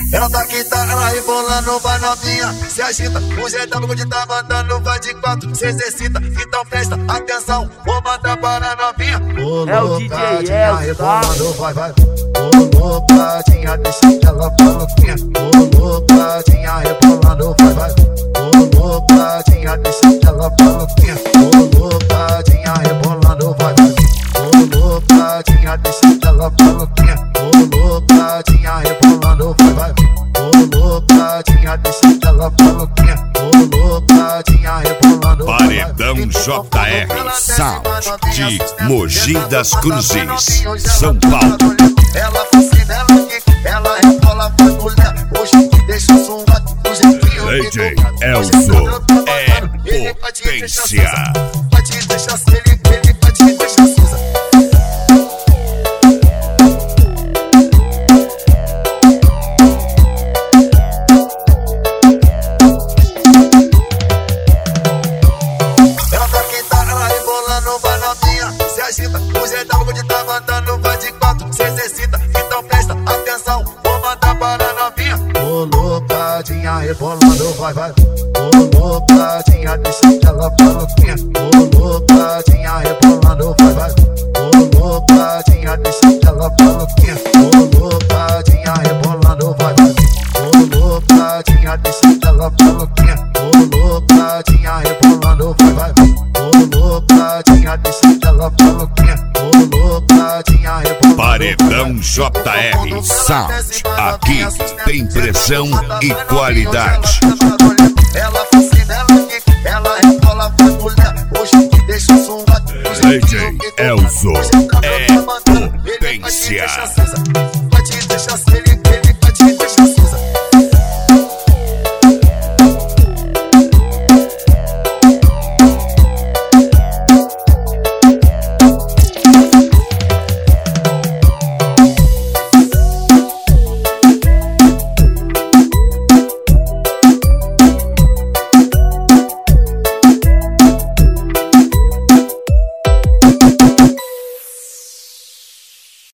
Ela tá quitada, ela rebolando, vai novinha, se agita. O jeitão que tá mandando, vai de 4, se exercita. Então presta atenção, vou mandar para a novinha. É o DJ Elcio, tá? Vai, vai. Ô loucadinha, deixa que ela maluquinha. Ô loucadinha, rebolando, vai, vai. Ô loucadinha, deixa que ela maluquinha. Ô loucadinha, rebolando, vai, vai. Ô loucadinha, deixa que ela maluquinha. Ô loucadinha, rebolando, vai, vai. Ô loucadinha, deixa que ela maluquinha. Ô loucadinha, rebolando, vai, vai. Paredão JR Sound de Mogi das Cruzes, São Paulo. Ela fascina, ela que ela rebola, faz mulher. Hoje que deixa o som do jeitinho. DJ Elcio é potência. Vai te deixar se ele vai te deixar suza. Ela tá quitada, ela rebolando, vai novinha, se agita. O jeitão que tá mandando, vai de 4, se exercita. Então presta atenção, vou mandar para a novinha. Ô loucadinha, rebolando, vai, vai. Ô loucadinha, deixa que ela maluquinha. Ô loucadinha, rebolando, vai, vai. Ô loucadinha, deixa que ela maluquinha. Ô loucadinha, rebolando, vai, vai. Ô loucadinha, deixa que ela maluquinha. Ô loucadinha, rebolando, vai, vai. Ô loucadinha, deixa que ela maluquinha. Ô loucadinha, rebolando. Paredão JR Sound. Aqui tem pressão e qualidade. Ela fascina, ela que ela rebola, faz mulher. Hoje que deixa o som do DJ Elcio